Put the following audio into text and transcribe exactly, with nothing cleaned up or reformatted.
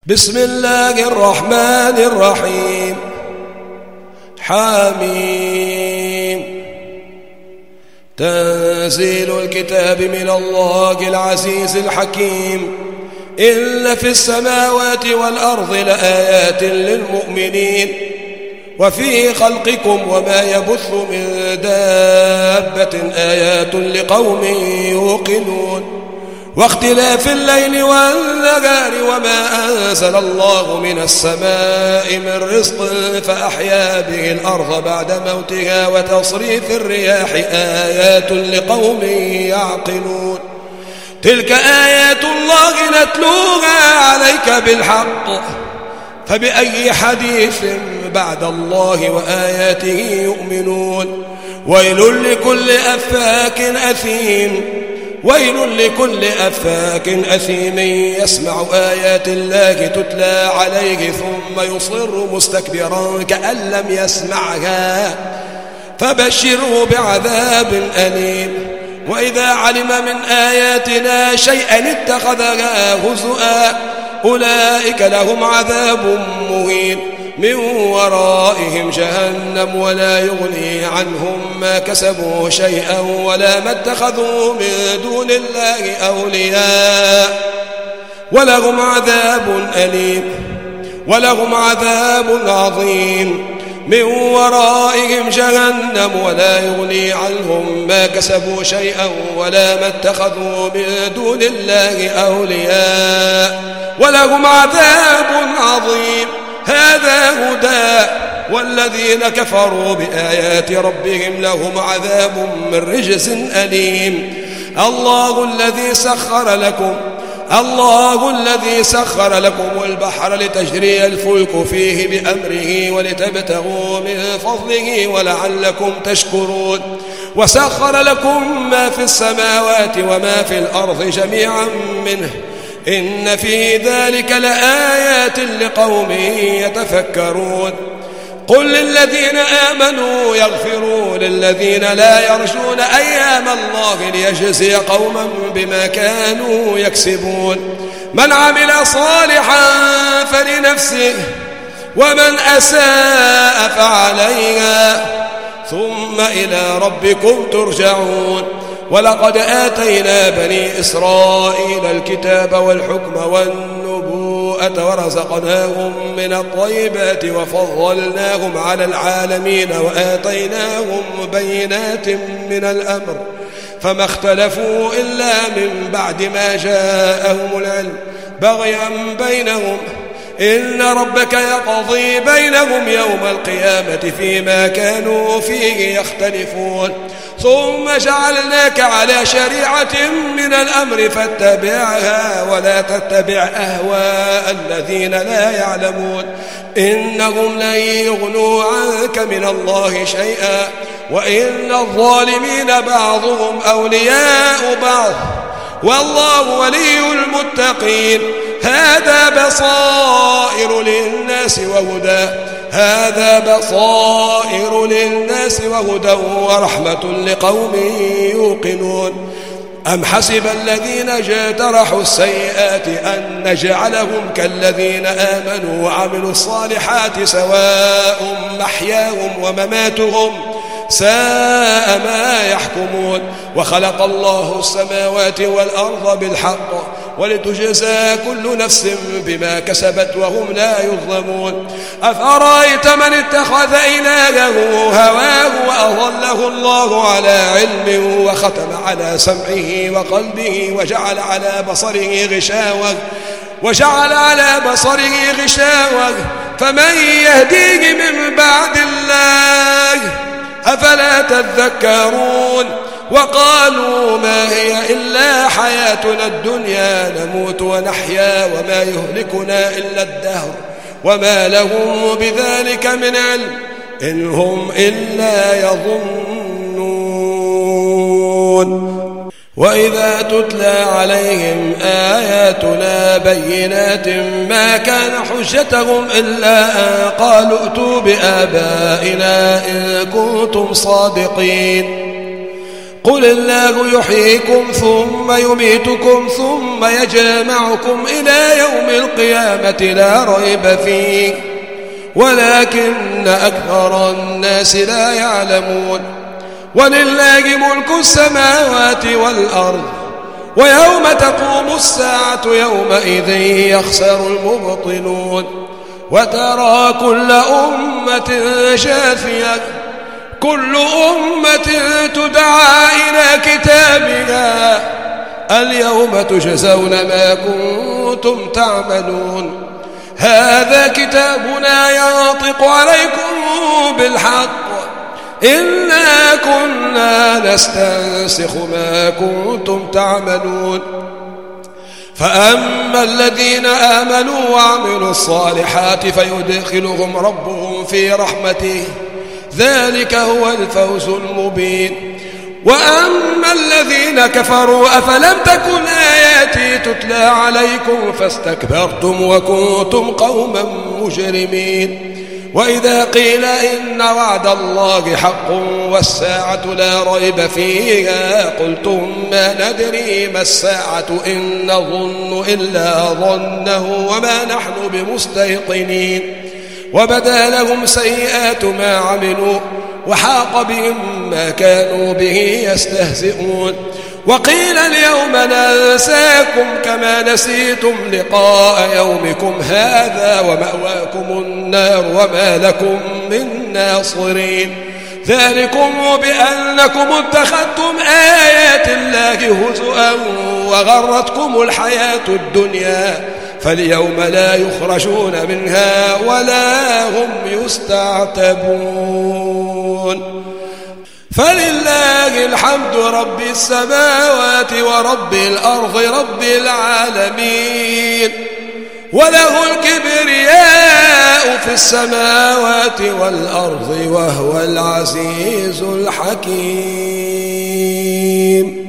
بسم الله الرحمن الرحيم. حميم. تنزيل الكتاب من الله العزيز الحكيم. إن في السماوات والأرض لآيات للمؤمنين وفي خلقكم وما يبث من دابة آيات لقوم يوقنون واختلاف الليل والنهار وما أنزل الله من السماء من رزق فأحيا به الأرض بعد موتها وتصريف الرياح آيات لقوم يعقلون. تلك آيات الله نتلوها عليك بالحق فبأي حديث بعد الله وآياته يؤمنون. ويل لكل أفاك أثيم ويل لكل أفاك أثيم يسمع آيات الله تتلى عليه ثم يصر مستكبرا كأن لم يسمعها فبشره بعذاب أليم. وإذا علم من آياتنا شيئا اتخذها هزؤا أولئك لهم عذاب مهين من ورائهم جهنم ولا يغني عنهم ما كسبوا شيئا ولا ما اتخذوا من دون الله أولياء ولهم عذاب أليم ولهم عذاب عظيم من ورائهم جهنم ولا يغني عنهم ما كسبوا شيئا ولا ما اتخذوا من دون الله أولياء ولهم عذاب عظيم. هذا هدى والذين كفروا بآيات ربهم لهم عذاب من رجس أليم. الله الذي سخر لكم الله الذي سخر لكم البحر لتجري الفلك فيه بأمره ولتبتغوا من فضله ولعلكم تشكرون. وسخر لكم ما في السماوات وما في الأرض جميعا منه إن في ذلك لآيات لقوم يتفكرون. قل للذين آمنوا يغفروا للذين لا يرجون أيام الله ليجزي قوما بما كانوا يكسبون. من عمل صالحا فلنفسه ومن أساء فعليها ثم إلى ربكم ترجعون. ولقد آتينا بني إسرائيل الكتاب والحكم والنبوءة ورزقناهم من الطيبات وفضلناهم على العالمين وآتيناهم بينات من الأمر فما اختلفوا إلا من بعد ما جاءهم العلم بغيا بينهم إن ربك يقضي بينهم يوم القيامة فيما كانوا فيه يختلفون. ثم جعلناك على شريعة من الأمر فاتبعها ولا تتبع أهواء الذين لا يعلمون إنهم لن يغنوا عنك من الله شيئا وإن الظالمين بعضهم أولياء بعض والله ولي المتقين. هذا بصائر للناس وهدى هذا بصائر للناس وهدى ورحمة لقوم يوقنون. أم حسب الذين اجترحوا السيئات أن نجعلهم كالذين آمنوا وعملوا الصالحات سواء محياهم ومماتهم ساء ما يحكمون. وخلق الله السماوات والأرض بالحق ولتجزى كل نفس بما كسبت وهم لا يظلمون. أفرأيت من اتخذ إلهه هواه وأضله الله على علم وختم على سمعه وقلبه وجعل على بصره غشاوة وجعل على بصره غشاوة فمن يهديه من بعد الله أفلا تذكرون. وقالوا ما هي إلا حياتنا الدنيا نموت ونحيا وما يهلكنا إلا الدهر وما لهم بذلك من علم إن هم إلا يظنون. وإذا تتلى عليهم آياتنا بينات ما كان حجتهم إلا أن قالوا ائتوا بآبائنا إن كنتم صادقين. قل الله يحييكم ثم يميتكم ثم يجمعكم إلى يوم القيامة لا ريب فيه ولكن أكثر الناس لا يعلمون. ولله ملك السماوات والأرض ويوم تقوم الساعة يومئذ يخسر المبطلون. وترى كل أمة شاثية كل أمة تدعى إلى كتابها اليوم تجزون ما كنتم تعملون. هذا كتابنا ينطق عليكم بالحق إنا كنا نستنسخ ما كنتم تعملون. فأما الذين آمنوا وعملوا الصالحات فيدخلهم ربهم في رحمته ذلك هو الفوز المبين. وأما الذين كفروا أفلم تكن آياتي تتلى عليكم فاستكبرتم وكنتم قوما مجرمين. وإذا قيل إن وعد الله حق والساعة لا ريب فيها قلتم ما ندري ما الساعة إن نظن إلا ظنه وما نحن بمستيقنين. وبدا لهم سيئات ما عملوا وحاق بهم ما كانوا به يستهزئون. وقيل اليوم ننساكم كما نسيتم لقاء يومكم هذا ومأواكم النار وما لكم من ناصرين. ذلكم بأنكم اتخذتم آيات الله هزؤا وغرتكم الحياة الدنيا فاليوم لا يخرجون منها ولا هم يستعتبون. فلله الحمد رب السماوات ورب الأرض رب العالمين وله الكبرياء في السماوات والأرض وهو العزيز الحكيم.